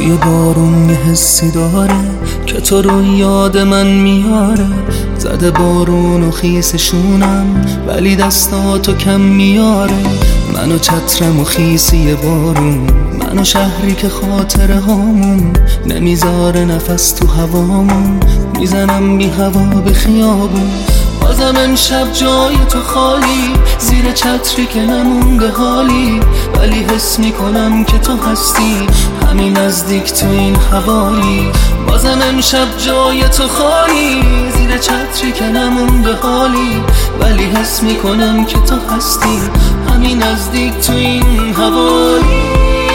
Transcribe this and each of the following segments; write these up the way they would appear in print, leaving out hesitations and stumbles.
بوی بارون یه حسی داره که تو رو یاد من میاره. زده بارون و خیسشونم ولی دستاتو کم میاره. منو چترم و خیسی بارون، منو شهری که خاطره هامون نمیذاره نفس تو هوامون. میزنم بی هوا به خیابون، بازم امشب جای تو خالی. زیر چتری که نمونده حالی، ولی حس میکنم که تو هستی همین نزدیک تو این حوالی. بازم امشب جای تو خالی، زیر چتری که نمونده حالی، ولی حس میکنم که تو هستی همین نزدیک تو این حوالی.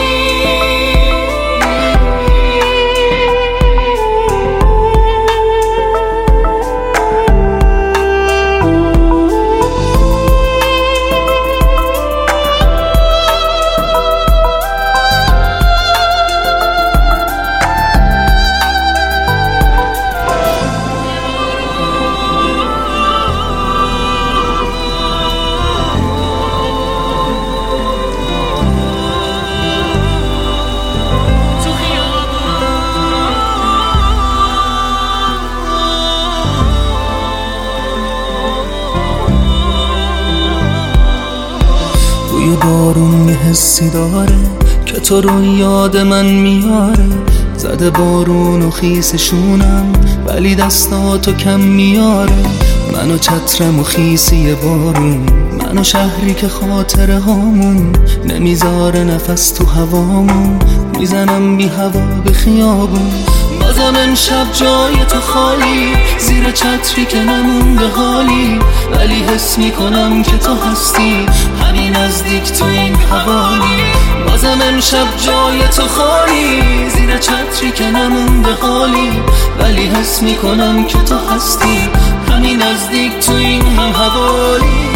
بوی بارون یه حسی داره که تو رو یاد من میاره. زده بارون و خیسشونم ولی دستاتو کم میاره. منو چترم و خیسی بارون، منو شهری که خاطره هامون نمیذاره نفس تو هوامون. میزنم بی هوا به خیابون، بازم امشب جای تو خالی. زیر چتری که نمونده حالی، ولی حس میکنم که تو هستی همین نزدیک تو این حوالی. بازم امشب جای تو خالی، زیر چتری که نمونده حالی، ولی حس میکنم که تو هستی همین نزدیک تو این حوالی.